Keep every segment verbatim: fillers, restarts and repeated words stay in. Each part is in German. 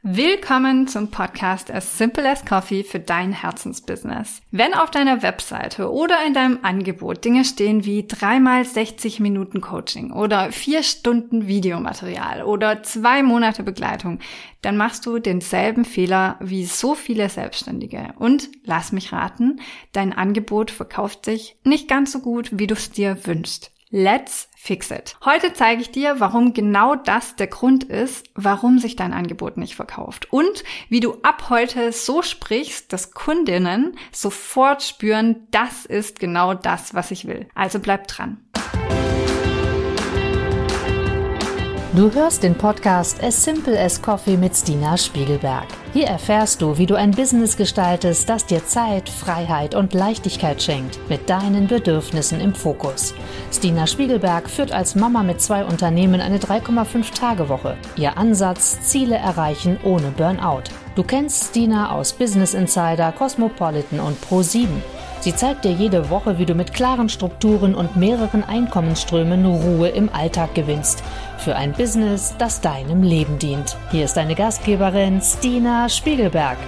Willkommen zum Podcast As Simple as Coffee für dein Herzensbusiness. Wenn auf deiner Webseite oder in deinem Angebot Dinge stehen wie dreimal sechzig Minuten Coaching oder vier Stunden Videomaterial oder zwei Monate Begleitung, dann machst du denselben Fehler wie so viele Selbstständige. Und lass mich raten, dein Angebot verkauft sich nicht ganz so gut, wie du es dir wünschst. Let's fix it. Heute zeige ich dir, warum genau das der Grund ist, warum sich dein Angebot nicht verkauft und wie du ab heute so sprichst, dass Kundinnen sofort spüren, das ist genau das, was ich will. Also bleib dran. Du hörst den Podcast As Simple as Coffee mit Stina Spiegelberg. Hier erfährst du, wie du ein Business gestaltest, das dir Zeit, Freiheit und Leichtigkeit schenkt, mit deinen Bedürfnissen im Fokus. Stina Spiegelberg führt als Mama mit zwei Unternehmen eine drei Komma fünf Tage Woche. Ihr Ansatz: Ziele erreichen ohne Burnout. Du kennst Stina aus Business Insider, Cosmopolitan und Pro sieben. Sie zeigt dir jede Woche, wie du mit klaren Strukturen und mehreren Einkommensströmen Ruhe im Alltag gewinnst. Für ein Business, das deinem Leben dient. Hier ist deine Gastgeberin Stina Spiegelberg.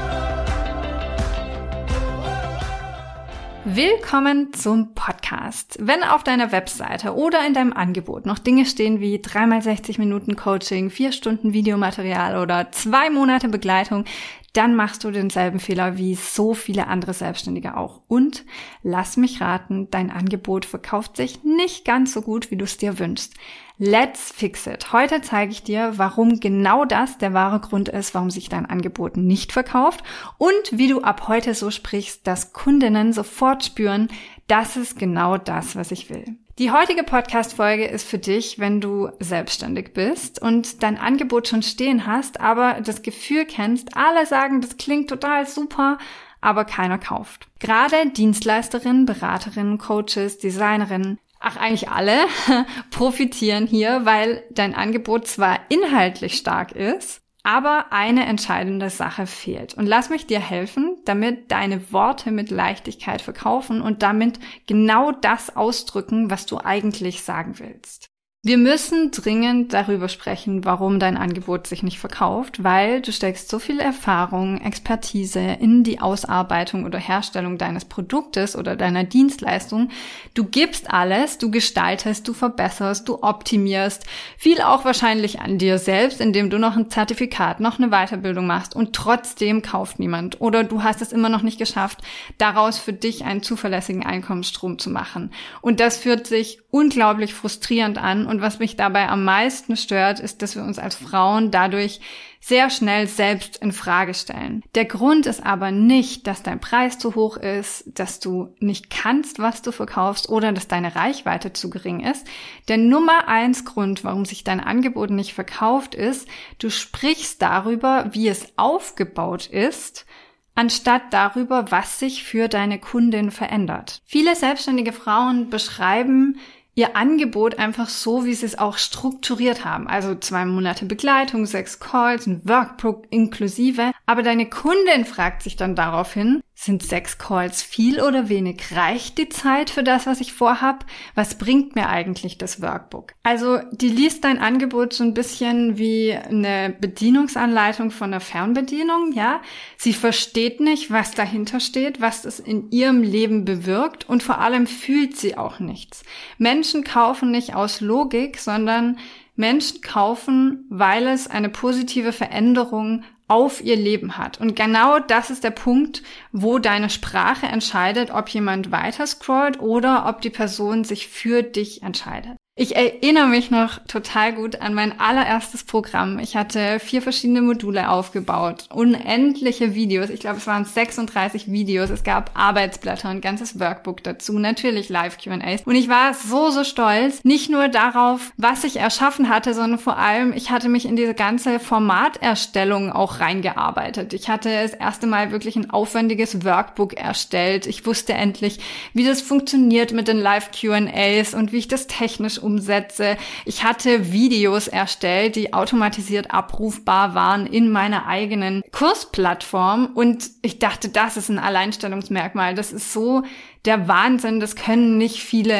Willkommen zum Podcast. Wenn auf deiner Webseite oder in deinem Angebot noch Dinge stehen wie dreimal sechzig Minuten Coaching, vier Stunden Videomaterial oder zwei Monate Begleitung, dann machst du denselben Fehler wie so viele andere Selbstständige auch. Und lass mich raten, dein Angebot verkauft sich nicht ganz so gut, wie du es dir wünschst. Let's fix it. Heute zeige ich dir, warum genau das der wahre Grund ist, warum sich dein Angebot nicht verkauft und wie du ab heute so sprichst, dass Kundinnen sofort spüren, das ist genau das, was ich will. Die heutige Podcast-Folge ist für dich, wenn du selbstständig bist und dein Angebot schon stehen hast, aber das Gefühl kennst, alle sagen, das klingt total super, aber keiner kauft. Gerade Dienstleisterinnen, Beraterinnen, Coaches, Designerinnen, ach eigentlich alle, profitieren hier, weil dein Angebot zwar inhaltlich stark ist, aber eine entscheidende Sache fehlt. Und lass mich dir helfen, damit deine Worte mit Leichtigkeit verkaufen und damit genau das ausdrücken, was du eigentlich sagen willst. Wir müssen dringend darüber sprechen, warum dein Angebot sich nicht verkauft, weil du steckst so viel Erfahrung, Expertise in die Ausarbeitung oder Herstellung deines Produktes oder deiner Dienstleistung. Du gibst alles, du gestaltest, du verbesserst, du optimierst, viel auch wahrscheinlich an dir selbst, indem du noch ein Zertifikat, noch eine Weiterbildung machst und trotzdem kauft niemand. Oder du hast es immer noch nicht geschafft, daraus für dich einen zuverlässigen Einkommensstrom zu machen. Und das fühlt sich unglaublich frustrierend an. Und was mich dabei am meisten stört, ist, dass wir uns als Frauen dadurch sehr schnell selbst in Frage stellen. Der Grund ist aber nicht, dass dein Preis zu hoch ist, dass du nicht kannst, was du verkaufst oder dass deine Reichweite zu gering ist. Der Nummer eins Grund, warum sich dein Angebot nicht verkauft, ist, du sprichst darüber, wie es aufgebaut ist, anstatt darüber, was sich für deine Kundin verändert. Viele selbstständige Frauen beschreiben ihr Angebot einfach so, wie sie es auch strukturiert haben. Also zwei Monate Begleitung, sechs Calls, ein Workbook inklusive. Aber deine Kundin fragt sich dann daraufhin, sind sechs Calls viel oder wenig? Reicht die Zeit für das, was ich vorhab? Was bringt mir eigentlich das Workbook? Also die liest dein Angebot so ein bisschen wie eine Bedienungsanleitung von einer Fernbedienung, ja? Sie versteht nicht, was dahinter steht, was es in ihrem Leben bewirkt und vor allem fühlt sie auch nichts. Menschen kaufen nicht aus Logik, sondern Menschen kaufen, weil es eine positive Veränderung auf ihr Leben hat. Und genau das ist der Punkt, wo deine Sprache entscheidet, ob jemand weiter scrollt oder ob die Person sich für dich entscheidet. Ich erinnere mich noch total gut an mein allererstes Programm. Ich hatte vier verschiedene Module aufgebaut, unendliche Videos. Ich glaube, es waren sechsunddreißig Videos. Es gab Arbeitsblätter, ein ganzes Workbook dazu, natürlich Live-Q and A's. Und ich war so, so stolz, nicht nur darauf, was ich erschaffen hatte, sondern vor allem, ich hatte mich in diese ganze Formaterstellung auch reingearbeitet. Ich hatte das erste Mal wirklich ein aufwendiges Workbook erstellt. Ich wusste endlich, wie das funktioniert mit den Live-Q and A's und wie ich das technisch umsetze. Ich hatte Videos erstellt, die automatisiert abrufbar waren in meiner eigenen Kursplattform und ich dachte, das ist ein Alleinstellungsmerkmal. Das ist so der Wahnsinn, das können nicht viele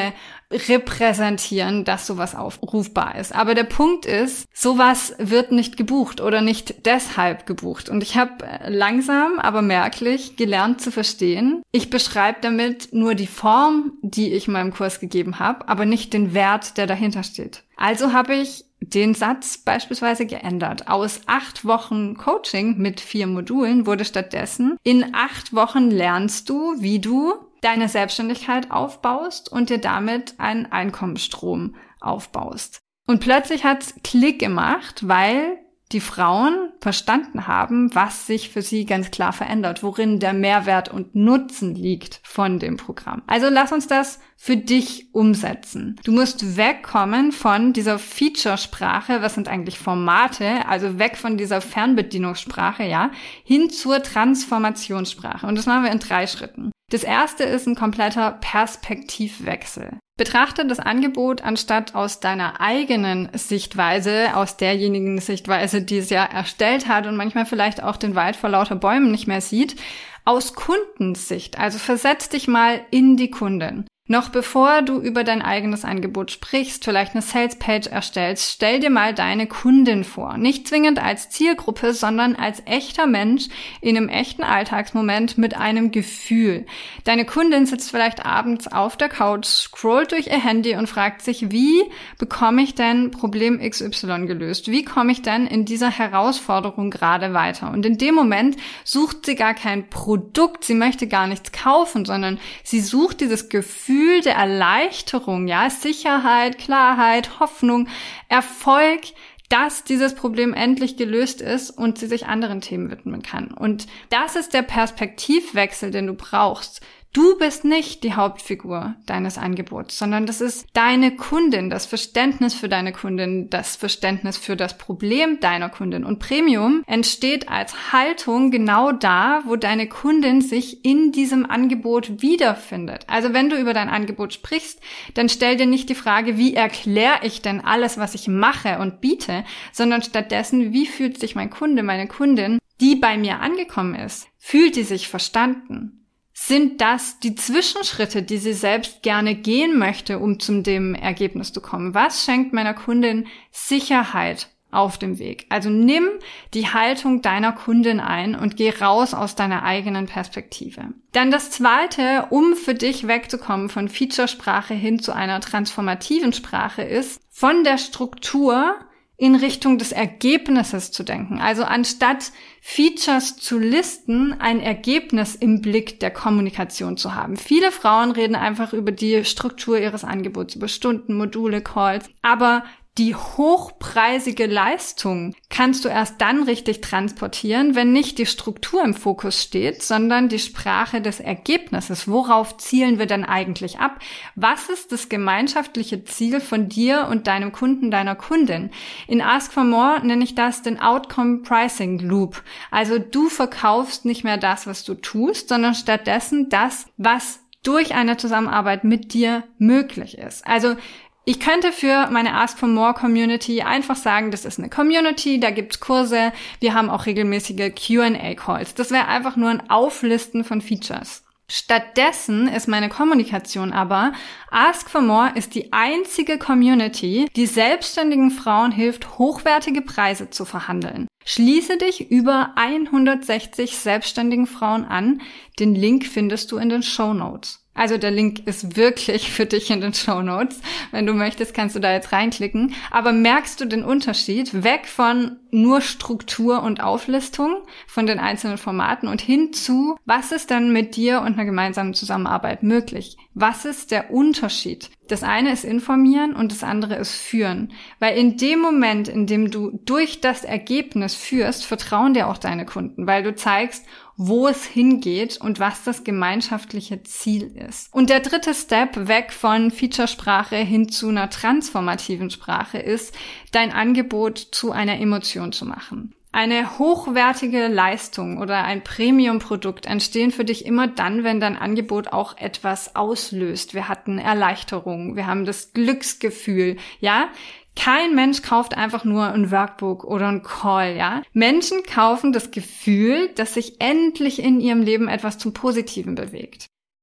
repräsentieren, dass sowas aufrufbar ist. Aber der Punkt ist, sowas wird nicht gebucht oder nicht deshalb gebucht. Und ich habe langsam, aber merklich gelernt zu verstehen, ich beschreibe damit nur die Form, die ich meinem Kurs gegeben habe, aber nicht den Wert, der dahinter steht. Also habe ich den Satz beispielsweise geändert. Aus acht Wochen Coaching mit vier Modulen wurde stattdessen: In acht Wochen lernst du, wie du deine Selbstständigkeit aufbaust und dir damit einen Einkommensstrom aufbaust. Und plötzlich hat's Klick gemacht, weil die Frauen verstanden haben, was sich für sie ganz klar verändert, worin der Mehrwert und Nutzen liegt von dem Programm. Also lass uns das für dich umsetzen. Du musst wegkommen von dieser Featuresprache, was sind eigentlich Formate, also weg von dieser Fernbedienungssprache, ja, hin zur Transformationssprache. Und das machen wir in drei Schritten. Das erste ist ein kompletter Perspektivwechsel. Betrachte das Angebot anstatt aus deiner eigenen Sichtweise, aus derjenigen Sichtweise, die es ja erstellt hat und manchmal vielleicht auch den Wald vor lauter Bäumen nicht mehr sieht, aus Kundensicht. Also versetz dich mal in die Kundin. Noch bevor du über dein eigenes Angebot sprichst, vielleicht eine Salespage erstellst, stell dir mal deine Kundin vor. Nicht zwingend als Zielgruppe, sondern als echter Mensch in einem echten Alltagsmoment mit einem Gefühl. Deine Kundin sitzt vielleicht abends auf der Couch, scrollt durch ihr Handy und fragt sich, wie bekomme ich denn Problem X Y gelöst? Wie komme ich denn in dieser Herausforderung gerade weiter? Und in dem Moment sucht sie gar kein Produkt, sie möchte gar nichts kaufen, sondern sie sucht dieses Gefühl der Erleichterung, ja, Sicherheit, Klarheit, Hoffnung, Erfolg, dass dieses Problem endlich gelöst ist und sie sich anderen Themen widmen kann. Und das ist der Perspektivwechsel, den du brauchst. Du bist nicht die Hauptfigur deines Angebots, sondern das ist deine Kundin, das Verständnis für deine Kundin, das Verständnis für das Problem deiner Kundin. Und Premium entsteht als Haltung genau da, wo deine Kundin sich in diesem Angebot wiederfindet. Also wenn du über dein Angebot sprichst, dann stell dir nicht die Frage, wie erkläre ich denn alles, was ich mache und biete, sondern stattdessen, wie fühlt sich mein Kunde, meine Kundin, die bei mir angekommen ist? Fühlt die sich verstanden? Sind das die Zwischenschritte, die sie selbst gerne gehen möchte, um zu dem Ergebnis zu kommen? Was schenkt meiner Kundin Sicherheit auf dem Weg? Also nimm die Haltung deiner Kundin ein und geh raus aus deiner eigenen Perspektive. Dann das Zweite, um für dich wegzukommen von Featuresprache hin zu einer transformativen Sprache, ist, von der Struktur in Richtung des Ergebnisses zu denken. Also anstatt Features zu listen, ein Ergebnis im Blick der Kommunikation zu haben. Viele Frauen reden einfach über die Struktur ihres Angebots, über Stunden, Module, Calls, aber die hochpreisige Leistung kannst du erst dann richtig transportieren, wenn nicht die Struktur im Fokus steht, sondern die Sprache des Ergebnisses. Worauf zielen wir denn eigentlich ab? Was ist das gemeinschaftliche Ziel von dir und deinem Kunden, deiner Kundin? In Ask for More nenne ich das den Outcome Pricing Loop. Also du verkaufst nicht mehr das, was du tust, sondern stattdessen das, was durch eine Zusammenarbeit mit dir möglich ist. Also ich könnte für meine Ask for More Community einfach sagen, das ist eine Community, da gibt's Kurse, wir haben auch regelmäßige Q and A Calls. Das wäre einfach nur ein Auflisten von Features. Stattdessen ist meine Kommunikation aber, Ask for More ist die einzige Community, die selbstständigen Frauen hilft, hochwertige Preise zu verhandeln. Schließe dich über hundertsechzig selbstständigen Frauen an. Den Link findest du in den Shownotes. Also der Link ist wirklich für dich in den Shownotes. Wenn du möchtest, kannst du da jetzt reinklicken. Aber merkst du den Unterschied? Weg von nur Struktur und Auflistung von den einzelnen Formaten und hin zu, was ist denn mit dir und einer gemeinsamen Zusammenarbeit möglich? Was ist der Unterschied? Das eine ist informieren und das andere ist führen. Weil in dem Moment, in dem du durch das Ergebnis führst, vertrauen dir auch deine Kunden, weil du zeigst, wo es hingeht und was das gemeinschaftliche Ziel ist. Und der dritte Step weg von Featuresprache hin zu einer transformativen Sprache ist, dein Angebot zu einer Emotion zu machen. Eine hochwertige Leistung oder ein Premium-Produkt entstehen für dich immer dann, wenn dein Angebot auch etwas auslöst. Wir hatten Erleichterung, wir haben das Glücksgefühl, ja? Kein Mensch kauft einfach nur ein Workbook oder ein Call, ja? Menschen kaufen das Gefühl, dass sich endlich in ihrem Leben etwas zum Positiven bewegt.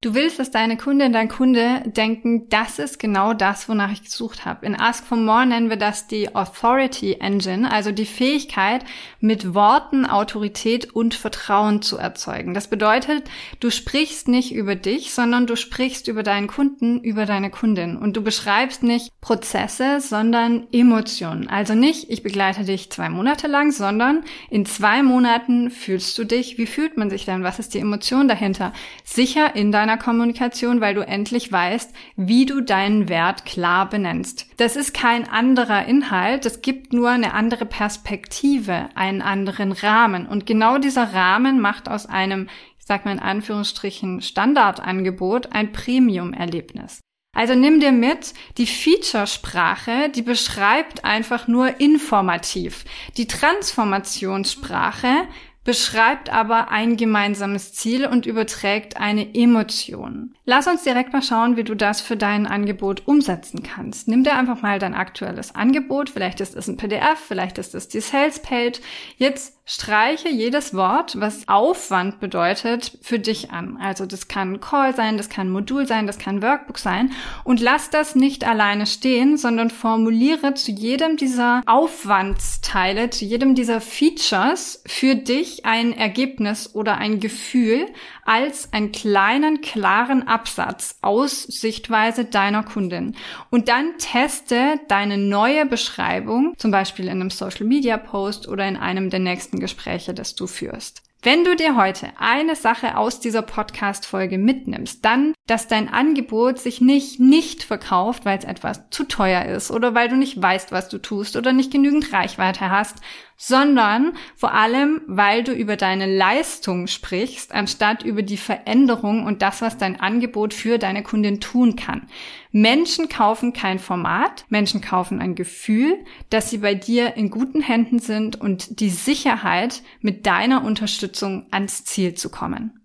Du willst, dass deine Kundin, dein Kunde denken, das ist genau das, wonach ich gesucht habe. In Ask for More nennen wir das die Authority Engine, also die Fähigkeit, mit Worten Autorität und Vertrauen zu erzeugen. Das bedeutet, du sprichst nicht über dich, sondern du sprichst über deinen Kunden, über deine Kundin. Und du beschreibst nicht Prozesse, sondern Emotionen. Also nicht, ich begleite dich zwei Monate lang, sondern in zwei Monaten fühlst du dich, wie fühlt man sich denn? Was ist die Emotion dahinter? Sicher in deiner Kommunikation, weil du endlich weißt, wie du deinen Wert klar benennst. Das ist kein anderer Inhalt, es gibt nur eine andere Perspektive, einen anderen Rahmen. Und genau dieser Rahmen macht aus einem, ich sag mal in Anführungsstrichen, Standardangebot ein Premium-Erlebnis. Also nimm dir mit, die Featuresprache, die beschreibt einfach nur informativ. Die Transformationssprache beschreibt aber ein gemeinsames Ziel und überträgt eine Emotion. Lass uns direkt mal schauen, wie du das für dein Angebot umsetzen kannst. Nimm dir einfach mal dein aktuelles Angebot, vielleicht ist es ein P D F, vielleicht ist es die Salespage. Jetzt streiche jedes Wort, was Aufwand bedeutet, für dich an. Also das kann ein Call sein, das kann ein Modul sein, das kann ein Workbook sein und lass das nicht alleine stehen, sondern formuliere zu jedem dieser Aufwandsteile, zu jedem dieser Features für dich ein Ergebnis oder ein Gefühl als einen kleinen, klaren Absatz aus Sichtweise deiner Kundin. Und dann teste deine neue Beschreibung, zum Beispiel in einem Social-Media-Post oder in einem der nächsten Gespräche, das du führst. Wenn du dir heute eine Sache aus dieser Podcast-Folge mitnimmst, dann, dass dein Angebot sich nicht nicht verkauft, weil es etwas zu teuer ist oder weil du nicht weißt, was du tust oder nicht genügend Reichweite hast, sondern vor allem, weil du über deine Leistung sprichst, anstatt über die Veränderung und das, was dein Angebot für deine Kundin tun kann. Menschen kaufen kein Format, Menschen kaufen ein Gefühl, dass sie bei dir in guten Händen sind und die Sicherheit, mit deiner Unterstützung ans Ziel zu kommen.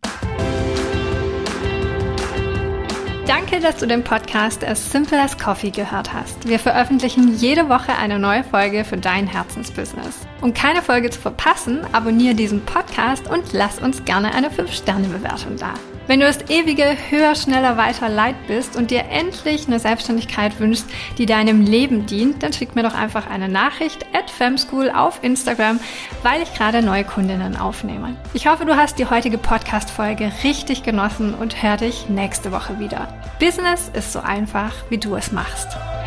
Danke, dass du den Podcast As Simple as Coffee gehört hast. Wir veröffentlichen jede Woche eine neue Folge für dein Herzensbusiness. Um keine Folge zu verpassen, abonniere diesen Podcast und lass uns gerne eine fünf Sterne Bewertung da. Wenn du das ewige höher, schneller, weiter leid bist und dir endlich eine Selbstständigkeit wünschst, die deinem Leben dient, dann schick mir doch einfach eine Nachricht at femschool auf Instagram, weil ich gerade neue Kundinnen aufnehme. Ich hoffe, du hast die heutige Podcast-Folge richtig genossen und hör dich nächste Woche wieder. Business ist so einfach, wie du es machst.